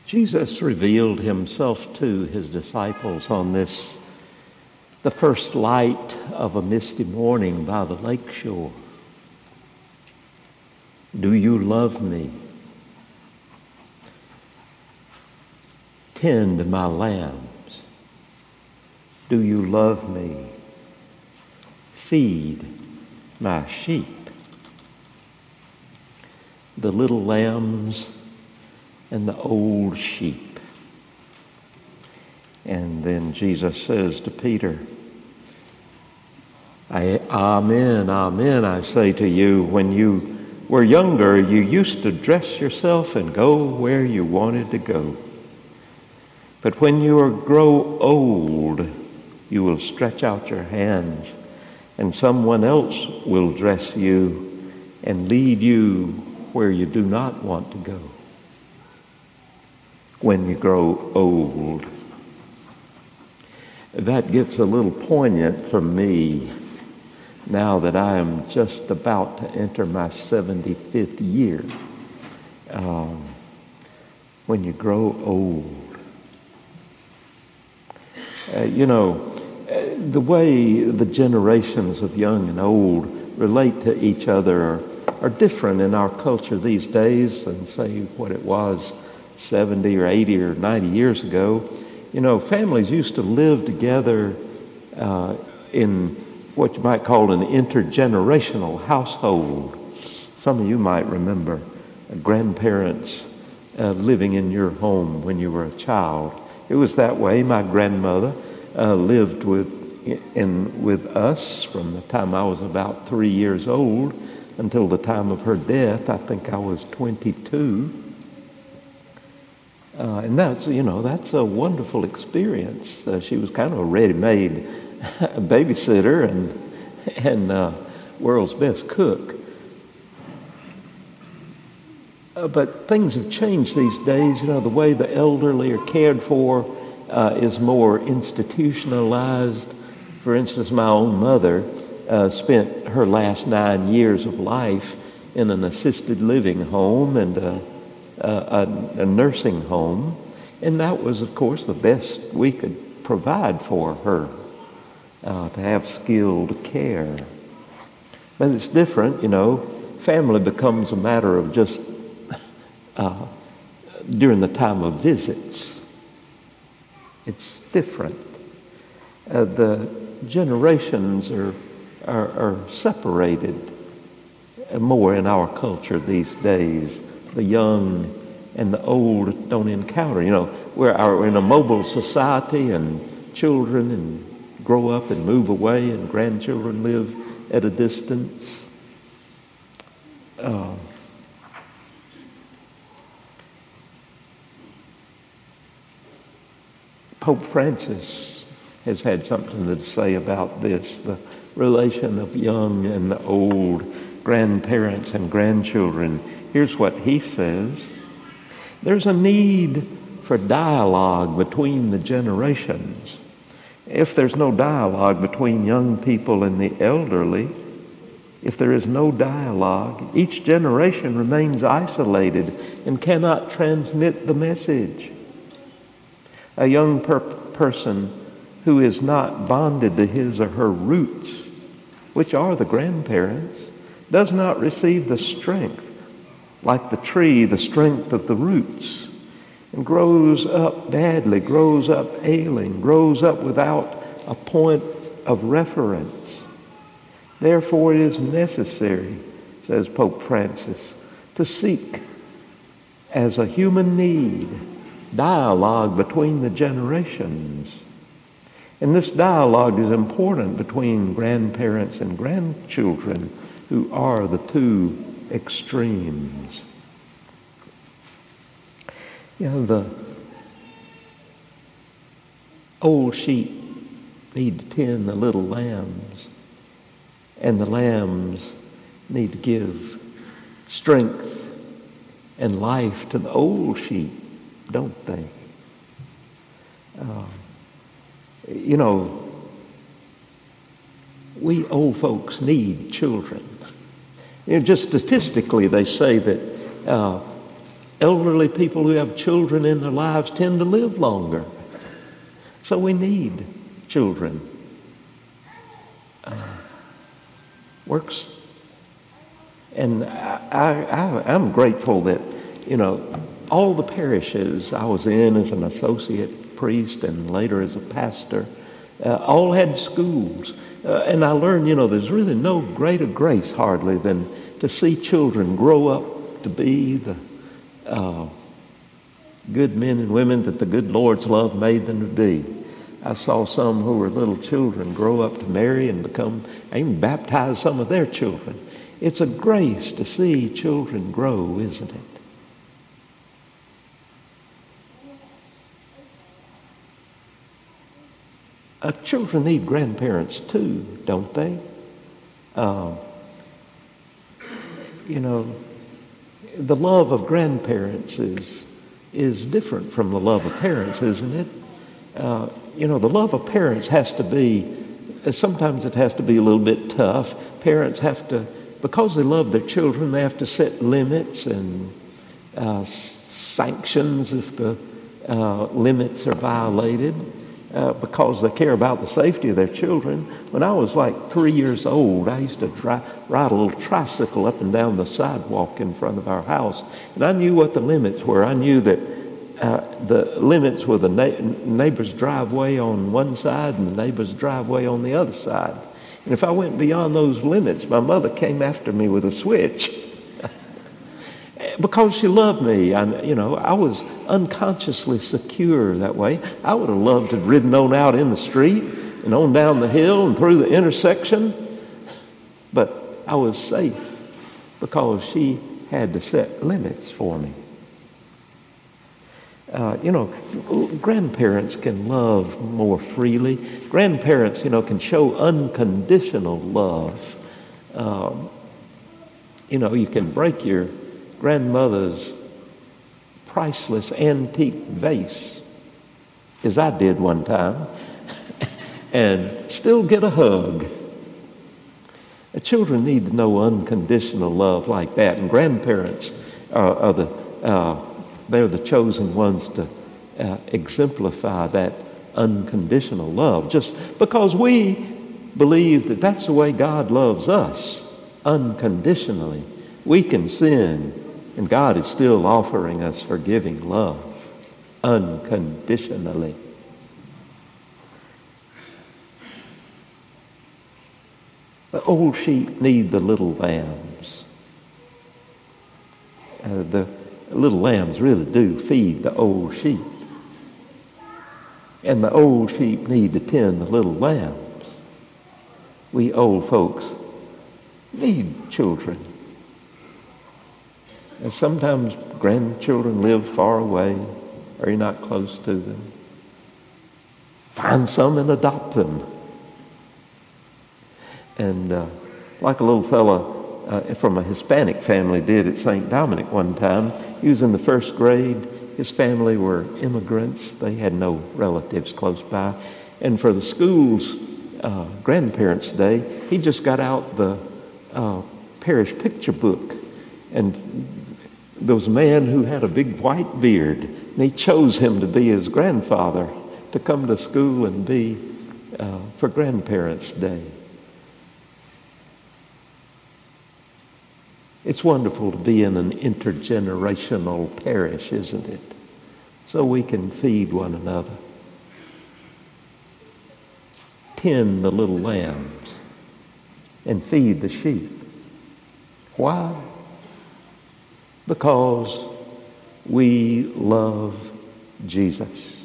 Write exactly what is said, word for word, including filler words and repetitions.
Jesus revealed himself to his disciples on this, the first light of a misty morning by the lake shore. Do you love me? Tend my lambs. Do you love me? Feed my sheep. The little lambs and the old sheep. And then Jesus says to Peter, I, Amen, amen, I say to you, when you were younger, you used to dress yourself and go where you wanted to go. But when you grow old, you will stretch out your hands, and someone else will dress you and lead you where you do not want to go. When you grow old. That gets a little poignant for me now that I am just about to enter my seventy-fifth year. Um, when you grow old. Uh, you know, uh, the way the generations of young and old relate to each other are, are different in our culture these days than, say, what it was seventy or eighty or ninety years ago. You know, families used to live together uh, in what you might call an intergenerational household. Some of you might remember grandparents uh, living in your home when you were a child. It was that way. My grandmother uh, lived with in with us from the time I was about three years old until the time of her death. I think I was twenty-two. Uh, and that's, you know, that's a wonderful experience. Uh, she was kind of a ready-made babysitter and, and uh, world's best cook. Uh, but things have changed these days. You know, the way the elderly are cared for uh, is more institutionalized. For instance, my own mother uh, spent her last nine years of life in an assisted living home and uh, Uh, a, a nursing home, and that was, of course, the best we could provide for her, uh, to have skilled care. But it's different, you know. Family becomes a matter of just uh, during the time of visits. It's different. Uh, the generations are, are, are separated more in our culture these days. The young and the old don't encounter. You know, we're our, in a mobile society, and children and grow up and move away, and grandchildren live at a distance. Uh, Pope Francis has had something to say about this, the relation of young and old, grandparents and grandchildren. Here's what he says. There's a need for dialogue between the generations. If there's no dialogue between young people and the elderly, if there is no dialogue, each generation remains isolated and cannot transmit the message. A young per- person who is not bonded to his or her roots, which are the grandparents, does not receive the strength, like the tree, the strength of the roots, and grows up badly, grows up ailing, grows up without a point of reference. Therefore, it is necessary, says Pope Francis, to seek, as a human need, dialogue between the generations. And this dialogue is important between grandparents and grandchildren, who are the two extremes. You know, the old sheep need to tend the little lambs, and the lambs need to give strength and life to the old sheep, don't they? Uh, you know, we old folks need children. You know, just statistically, they say that uh, elderly people who have children in their lives tend to live longer. So we need children. Uh, works. And I, I, I'm grateful that, you know, all the parishes I was in as an associate priest and later as a pastor, uh, all had schools. Uh, and I learned, you know, there's really no greater grace hardly than to see children grow up to be the uh, good men and women that the good Lord's love made them to be. I saw some who were little children grow up to marry and become, I even baptized some of their children. It's a grace to see children grow, isn't it? Uh, children need grandparents too, don't they? Uh, you know, the love of grandparents is is different from the love of parents, isn't it? Uh, you know, the love of parents has to be, sometimes it has to be a little bit tough. Parents have to, because they love their children, they have to set limits and uh, sanctions if the uh, limits are violated. Uh, because they care about the safety of their children. When I was like three years old, I used to dri- ride a little tricycle up and down the sidewalk in front of our house. And I knew what the limits were. I knew that uh, the limits were the na- neighbor's driveway on one side and the neighbor's driveway on the other side. And if I went beyond those limits, my mother came after me with a switch. Because she loved me. I, you know, I was unconsciously secure that way. I would have loved to have ridden on out in the street and on down the hill and through the intersection. But I was safe because she had to set limits for me. Uh, you know, grandparents can love more freely. Grandparents, you know, can show unconditional love. Um, you know, you can break your grandmother's priceless antique vase, as I did one time, and still get a hug. The children need to know unconditional love like that, and grandparents are, are the uh, they're the chosen ones to uh, exemplify that unconditional love. Just because we believe that that's the way God loves us, unconditionally, we can sin. And God is still offering us forgiving love unconditionally. The old sheep need the little lambs. Uh, the little lambs really do feed the old sheep. And the old sheep need to tend the little lambs. We old folks need children. And sometimes grandchildren live far away or you're not close to them. Find some and adopt them. And uh, like a little fella uh, from a Hispanic family did at Saint Dominic one time, he was in the first grade. His family were immigrants. They had no relatives close by. And for the school's uh, Grandparents' Day, he just got out the uh, parish picture book. And there was a man who had a big white beard, and he chose him to be his grandfather to come to school and be uh, for Grandparents' Day. It's wonderful to be in an intergenerational parish, isn't it? So we can feed one another. Tend the little lambs and feed the sheep. Why? Because we love Jesus.